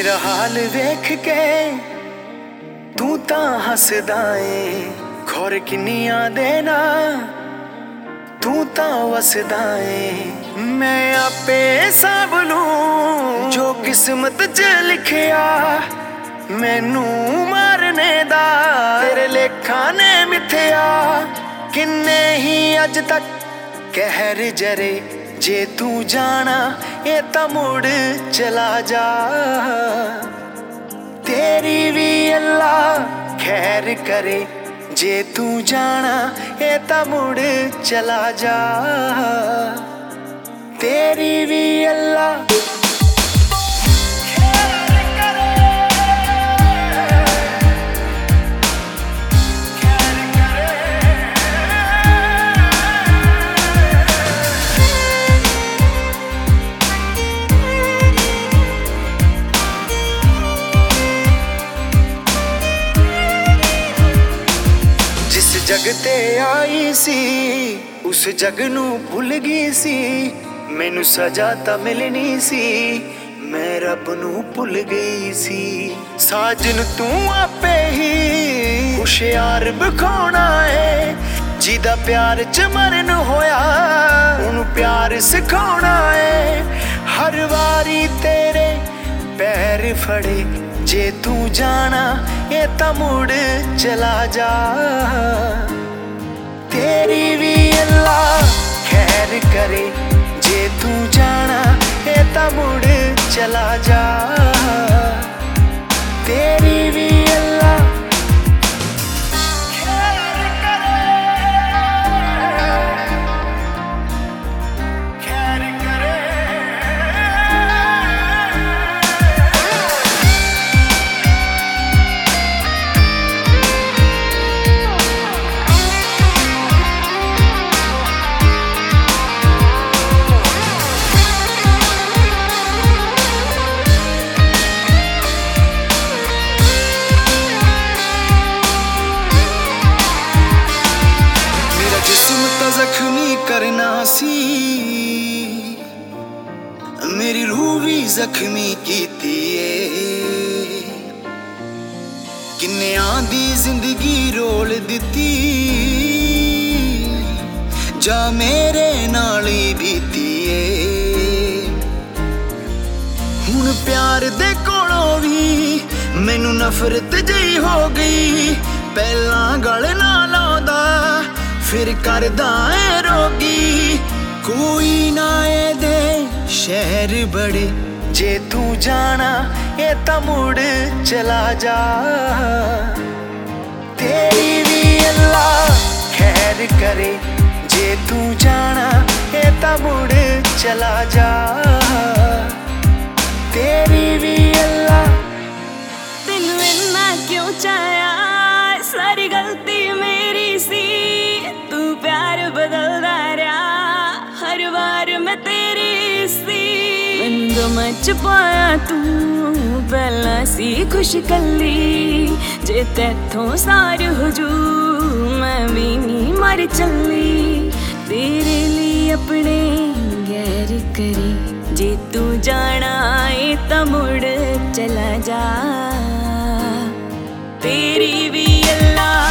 मेरा हाल वेख के तू तां हसदा ए, खौर किन्नियां देना तू तां वसदा ए। मैं आपे सब लूं जो किस्मत च लिखिया, मैनू मारने दा तेरे लेखा ने मिथया। किन्ने ही अज तक कहर जरे, जे तू जाना ये तां मुड़ चला जा। तेरी भी अल्लाह खैर करे, जे तू जाना ये तां मुड़ चला जा। तेरी भी अल्लाह जग ते आई सी, उस जग नू भुल गई सी। मैनू सजा तां मिलनी सी, मैं रब नू भुल गई सी। साजन तू आपे ही हुशियार बखाना है, जिदा प्यार च मरन होया उन्हू प्यार सिखाना है। हर वारी तेरे पैर फड़े, जे तू जाना ये तां मुड़ चला जा। तेरी भी अल्लाह खैर करे, जे तू जाना ये तां मुड़ चला जा। तेरी भी अल्लाह जख्मी करना सी, मेरी रूह भी जख्मी कीती है। किन्नियां दी जिंदगी रोल दिती, जा मेरे नाल ही बीती है। हुण प्यार दे कोलों भी मैनू नफरत जई हो गई। पहला गल ना लाउंदा फिर करदा ऐ रोगी, कोई ना ए दे शहर बड़े, जे तू जाना ये तां मुड़ चला जा। तेरी भी अल्लाह खैर करे, जे तू जाना ये तां मुड़ चला जा। तेरी भी अल्लाह तेनू इन्ना क्यों चाया, सारी गलती मेरी सी। तू प्यार बदलदा रहा हर बार मैं तेरी सी। मैनू गमां च पाया तू पहला सी खुश कल्ली, जे तैथों सार हो जू मैं भी नहीं मर चली। तेरे लिए अपने गैर करी, जे तू जाना ए तां मुड़ चला जा। तेरी भी अल्लाह